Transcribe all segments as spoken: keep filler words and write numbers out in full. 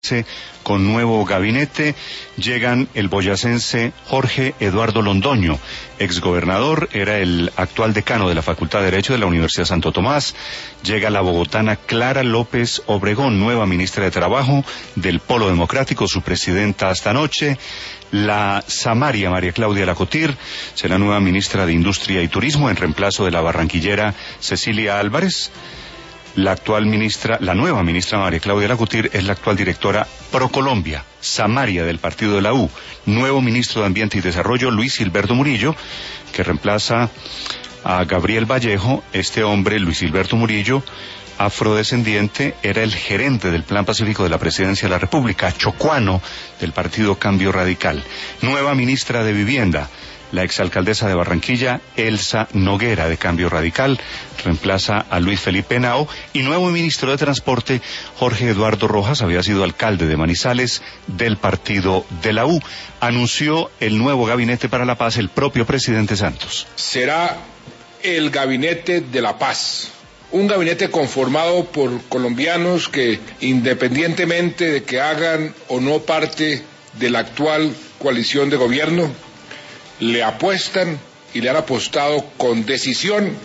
Con nuevo gabinete llegan el boyacense Jorge Eduardo Londoño, exgobernador, era el actual decano de la Facultad de Derecho de la Universidad Santo Tomás. Llega la bogotana Clara López Obregón, nueva ministra de Trabajo del Polo Democrático, su presidenta hasta anoche. La Samaria María Claudia Lacotir será nueva ministra de Industria y Turismo en reemplazo de la barranquillera Cecilia Álvarez. La actual ministra, la nueva ministra María Claudia Lacotir es la actual directora Procolombia, Samaria del partido de la U. Nuevo ministro de Ambiente y Desarrollo, Luis Gilberto Murillo, que reemplaza a Gabriel Vallejo. Este hombre, Luis Gilberto Murillo, afrodescendiente, era el gerente del Plan Pacífico de la Presidencia de la República, chocuano del partido Cambio Radical. Nueva ministra de Vivienda, la exalcaldesa de Barranquilla, Elsa Noguera, de Cambio Radical, reemplaza a Luis Felipe Henao. Y nuevo ministro de Transporte, Jorge Eduardo Rojas, había sido alcalde de Manizales del partido de la U. Anunció el nuevo gabinete para la paz el propio presidente Santos. Será el gabinete de la paz. Un gabinete conformado por colombianos que, independientemente de que hagan o no parte de la actual coalición de gobierno, le apuestan y le han apostado con decisión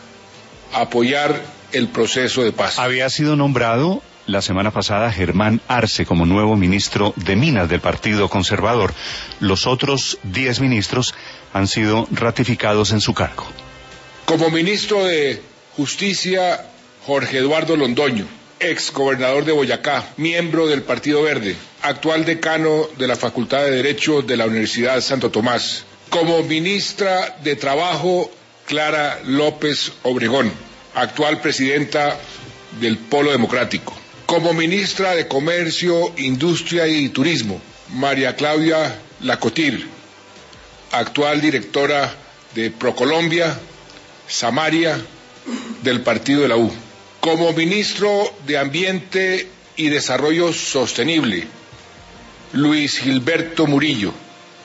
a apoyar el proceso de paz. Había sido nombrado la semana pasada Germán Arce como nuevo ministro de Minas del Partido Conservador. Los otros diez ministros han sido ratificados en su cargo. Como ministro de Justicia, Jorge Eduardo Londoño, ex gobernador de Boyacá, miembro del Partido Verde, actual decano de la Facultad de Derecho de la Universidad Santo Tomás. Como ministra de Trabajo, Clara López Obregón, actual presidenta del Polo Democrático. Como ministra de Comercio, Industria y Turismo, María Claudia Lacotir, actual directora de Procolombia, Samaria, del partido de la U. Como ministro de Ambiente y Desarrollo Sostenible, Luis Gilberto Murillo,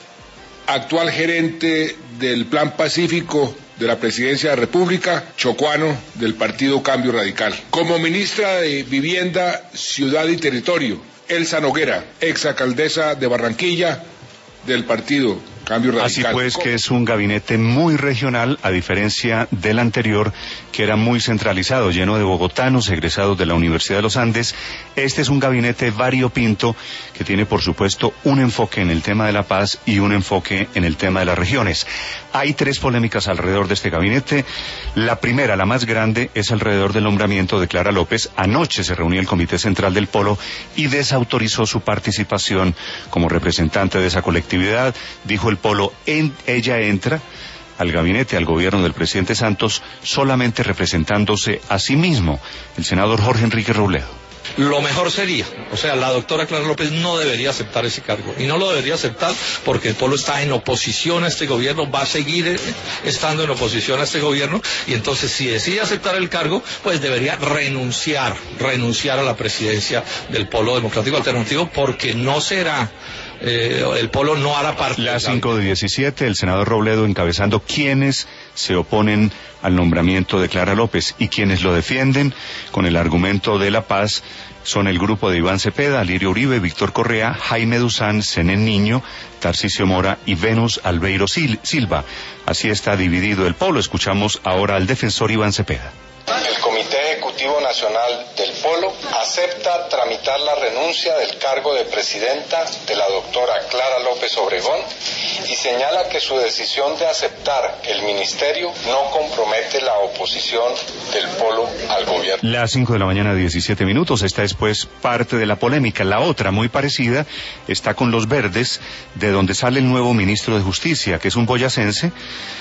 actual gerente del Plan Pacífico de la Presidencia de la República, chocuano del partido Cambio Radical. Como ministra de Vivienda, Ciudad y Territorio, Elsa Noguera, exalcaldesa de Barranquilla del partido Cambio Radical. Así pues que es un gabinete muy regional, a diferencia del anterior, que era muy centralizado, lleno de bogotanos egresados de la Universidad de los Andes. Este es un gabinete variopinto que tiene, por supuesto, un enfoque en el tema de la paz y un enfoque en el tema de las regiones. Hay tres polémicas alrededor de este gabinete. La primera, la más grande, es alrededor del nombramiento de Clara López. Anoche se reunió el Comité Central del Polo y desautorizó su participación como representante de esa colectividad. Dijo el Polo, en, ella entra al gabinete, al gobierno del presidente Santos, solamente representándose a sí mismo. El senador Jorge Enrique Robledo. Lo mejor sería, o sea, la doctora Clara López no debería aceptar ese cargo, y no lo debería aceptar porque el Polo está en oposición a este gobierno, va a seguir estando en oposición a este gobierno, y entonces si decide aceptar el cargo, pues debería renunciar, renunciar a la presidencia del Polo Democrático Alternativo, porque no será... Eh, el Polo no hará parte. Las cinco de diecisiete, el senador Robledo encabezando quienes se oponen al nombramiento de Clara López y quienes lo defienden con el argumento de la paz son el grupo de Iván Cepeda, Alirio Uribe, Víctor Correa, Jaime Duzán, Zenén Niño, Tarcisio Mora y Venus Albeiro Silva. Así está dividido el Polo. Escuchamos ahora al defensor Iván Cepeda. El Comité Ejecutivo Nacional del Polo acepta tramitar la renuncia del cargo de presidenta de la doctora Clara López Obregón y señala que su decisión de aceptar el ministerio no compromete la oposición del Polo al gobierno. Las cinco de la mañana, diecisiete minutos. Esta es pues parte de la polémica. La otra, muy parecida, está con los verdes, de donde sale el nuevo ministro de Justicia, que es un boyacense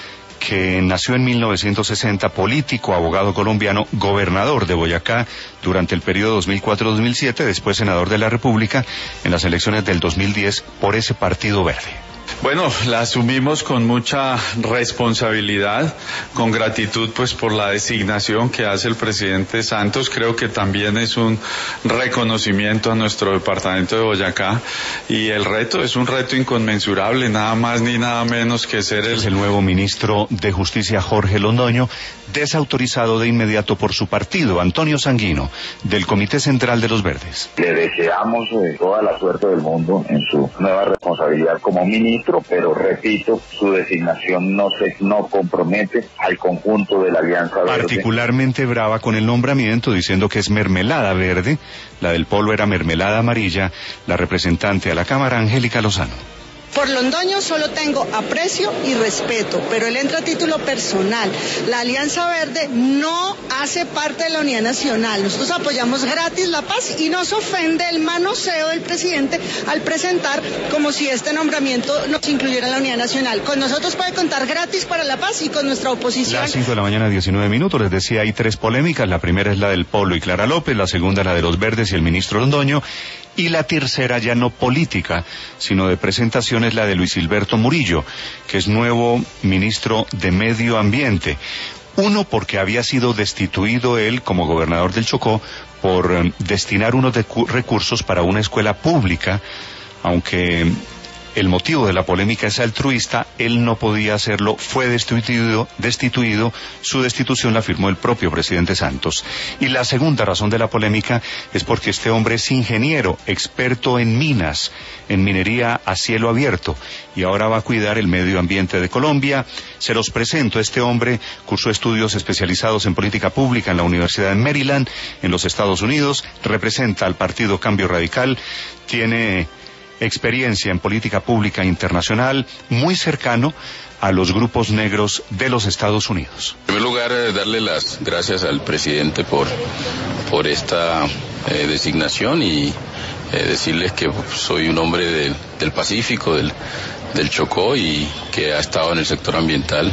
que nació en mil novecientos sesenta, político, abogado colombiano, gobernador de Boyacá durante el periodo dos mil cuatro a dos mil siete, después senador de la República en las elecciones del dos mil diez por ese Partido Verde. Bueno, la asumimos con mucha responsabilidad, con gratitud pues por la designación que hace el presidente Santos. Creo que también es un reconocimiento a nuestro departamento de Boyacá, y el reto es un reto inconmensurable, nada más ni nada menos que ser el... el nuevo ministro de Justicia, Jorge Londoño, desautorizado de inmediato por su partido, Antonio Sanguino, del Comité Central de los Verdes. Le deseamos eh, toda la suerte del mundo en su nueva responsabilidad como ministro, pero repito, su designación no se no compromete al conjunto de la Alianza Verde. Particularmente brava con el nombramiento, diciendo que es mermelada verde, la del Polo era mermelada amarilla, la representante a la Cámara, Angélica Lozano. Por Londoño solo tengo aprecio y respeto, pero él entra a título personal. La Alianza Verde no hace parte de la Unidad Nacional. Nosotros apoyamos gratis la paz y nos ofende el manoseo del presidente al presentar como si este nombramiento nos incluyera en la Unidad Nacional. Con nosotros puede contar gratis para la paz y con nuestra oposición. Las cinco de la mañana, diecinueve minutos. Les decía, hay tres polémicas. La primera es la del Polo y Clara López, la segunda la de los Verdes y el ministro Londoño, y la tercera, ya no política, sino de presentación, es la de Luis Hilberto Murillo, que es nuevo ministro de Medio Ambiente. Uno, porque había sido destituido él como gobernador del Chocó por eh, destinar unos de recursos para una escuela pública, aunque el motivo de la polémica es altruista, él no podía hacerlo, fue destituido, destituido, su destitución la firmó el propio presidente Santos. Y la segunda razón de la polémica es porque este hombre es ingeniero, experto en minas, en minería a cielo abierto, y ahora va a cuidar el medio ambiente de Colombia. Se los presento. Este hombre cursó estudios especializados en política pública en la Universidad de Maryland, en los Estados Unidos, representa al Partido Cambio Radical, tiene experiencia en política pública internacional, muy cercano a los grupos negros de los Estados Unidos. En primer lugar, eh, darle las gracias al presidente por, por esta eh, designación y eh, decirles que soy un hombre del, del Pacífico, del, del Chocó, y que ha estado en el sector ambiental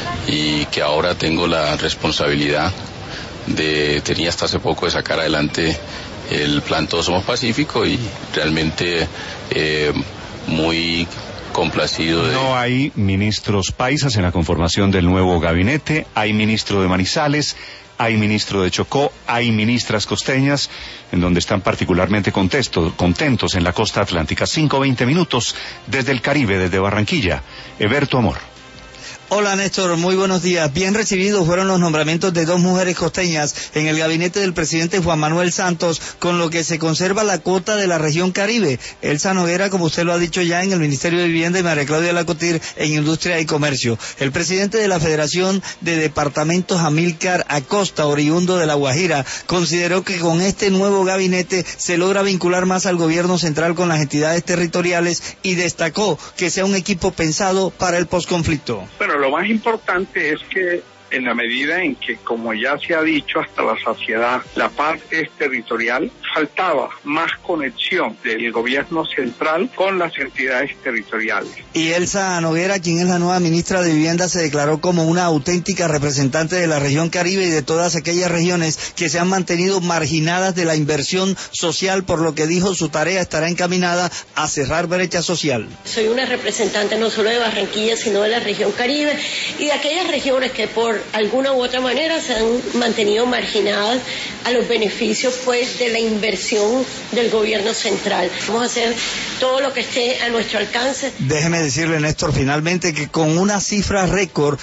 y que ahora tengo la responsabilidad de, tenía hasta hace poco, de sacar adelante el plan Todos Somos Pacífico, y realmente eh, muy complacido de... No hay ministros paisas en la conformación del nuevo gabinete, hay ministro de Manizales, hay ministro de Chocó, hay ministras costeñas, en donde están particularmente contesto, contentos en la costa atlántica. Cinco, veinte minutos desde el Caribe, desde Barranquilla. Eberto Amor. Hola Néstor, muy buenos días. Bien recibidos fueron los nombramientos de dos mujeres costeñas en el gabinete del presidente Juan Manuel Santos, con lo que se conserva la cuota de la región Caribe. Elsa Noguera, como usted lo ha dicho ya, en el Ministerio de Vivienda, y María Claudia Lacotir en Industria y Comercio. El presidente de la Federación de Departamentos, Amílcar Acosta, oriundo de La Guajira, consideró que con este nuevo gabinete se logra vincular más al gobierno central con las entidades territoriales, y destacó que sea un equipo pensado para el posconflicto. Bueno, lo más importante es que en la medida en que, como ya se ha dicho hasta la saciedad, la parte es territorial, faltaba más conexión del gobierno central con las entidades territoriales. Y Elsa Noguera, quien es la nueva ministra de Vivienda, se declaró como una auténtica representante de la región Caribe y de todas aquellas regiones que se han mantenido marginadas de la inversión social, por lo que dijo su tarea estará encaminada a cerrar brecha social. Soy una representante no solo de Barranquilla, sino de la región Caribe y de aquellas regiones que por alguna u otra manera se han mantenido marginadas a los beneficios pues de la inversión del gobierno central. Vamos a hacer todo lo que esté a nuestro alcance. Déjeme decirle, Néstor, finalmente, que con una cifra récord